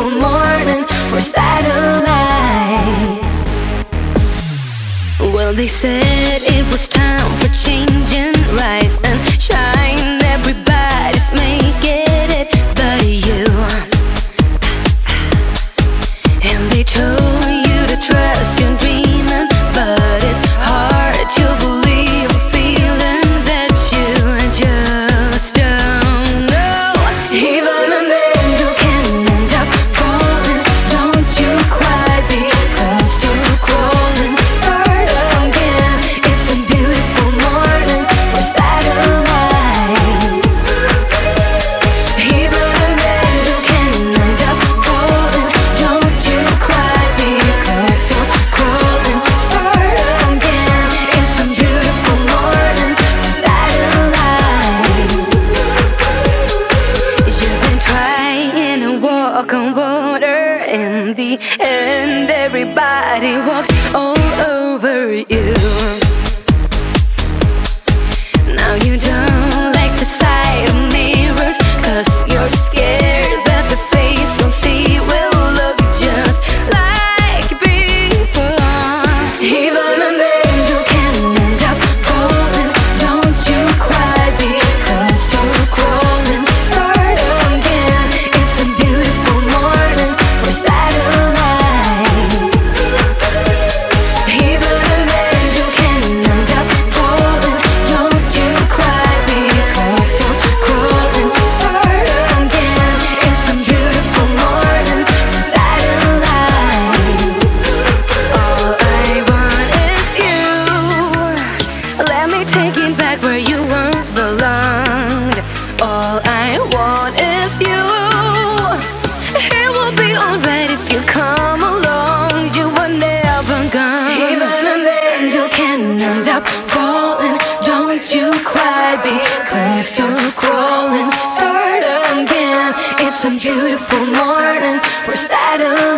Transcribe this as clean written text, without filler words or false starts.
beautiful morning for satellites. Well, they said it was time for change and rise and shine. Everybody's making it but you. And they told you to trust your dreaming, but it's hard to believe a feeling that you just don't know. Even an angel can end up falling. Don't you cry because you're crawling. Start again. It's a beautiful morning for satellites. Even an angel can end up falling. Don't you cry because you're crawling. Start again. It's a beautiful morning for satellites. You've been trying to walk on water. In the end, everybody walked all over you. Now you don't like the sight of mirrors, 'cause you're scared that the face you'll see will look just like before. Even an angel can end up falling. Don't you cry because you're crawling. Start again. It's a beautiful morning for satellites. Even an angel can end up falling. Don't you cry because you're crawling. Start again. It's a beautiful morning for satellites. All I want is you. Let me take it back where you once belonged. All I want is you. It will be alright if you come along. You were never gone. Even an angel can end up falling. Don't you cry because you're crawling. Start again. It's a beautiful morning for satellites.